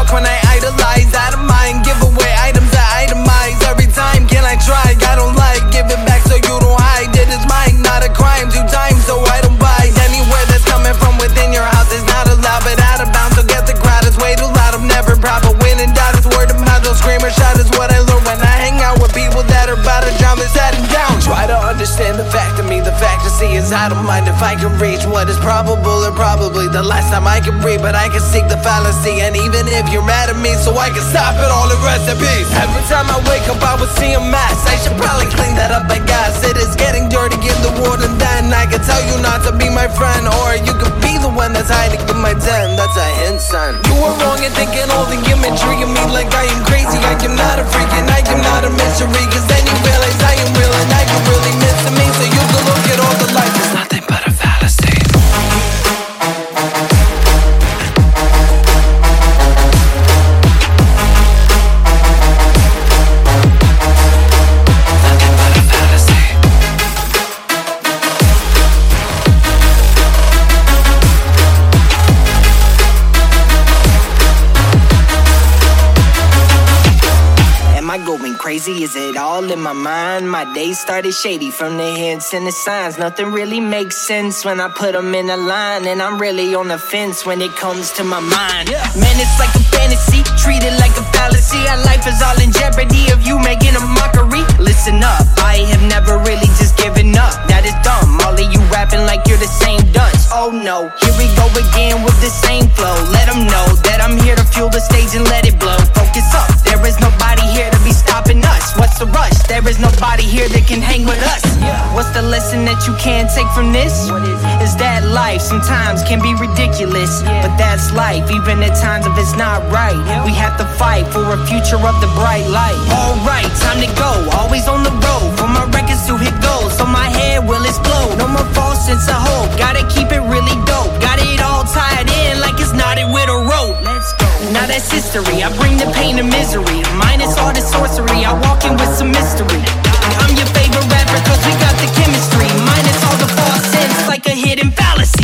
talk when I idolize. Out of mind, give away items I itemize. Every time, can I try? I don't like, give it back so you don't hide. It is mine, not a crime. 2 times, so I don't buy. Anywhere that's coming from within your house is not allowed, but out of bounds. So get the crowd, it's way too loud. I'm never proud, but when in doubt, it's word of mouth. Don't scream or shout is what I learned when I hang out with people that are about to drown me, setting down. Try to understand the fact of me, the fantasy is I don't mind if I can reach what is probable or probably the last time I can breathe, but I can seek the fallacy. And even if you're mad at me, so I can stop it all and rest in peace. Every time I wake up, I would see a mess. I should probably clean that up, I guess. It is getting dirty in the world, and then I can tell you not to be my friend, or you could be the one that's hiding in my den. That's a hint, son. You were wrong in thinking all the imagery of me like I am crazy. I am not a freak and I am not a mystery, cause then you realize I am real and I can really miss me. So you can look at all the life, it's nothing but a fallacy. Going crazy, is it all in my mind? My days started shady from the hints and the signs. Nothing really makes sense when I put them in a line, and I'm really on the fence when it comes to my mind. Man, it's like a fantasy, treated like a fallacy. Our life is all in jeopardy of you making a mockery. Listen up, I have never really just given up. That is dumb, all of you rapping like you're the same dunce. Oh no, here we go again with the same flow. Let them know that I'm here to fuel the stage and let it blow. Focus up, there is nobody here to be stopping us. What's the rush? There is nobody here that can hang with us. What's the lesson that you can't take from this? Is that life sometimes can be ridiculous, but that's life, even at times if it's not right. We have to fight for a future of the bright light. Alright, time to go, always on the road, for my records to hit gold, so my head will explode. No more false sense of hope, gotta keep it really dope. Got it all tied in like it's knotted with a rope. Let's go. Now that's history, I bring the pain and misery, minus all the sorcery, I walk in with some mystery. I'm your favorite rapper cause we got the chemistry, minus all the false sense like a hidden fallacy.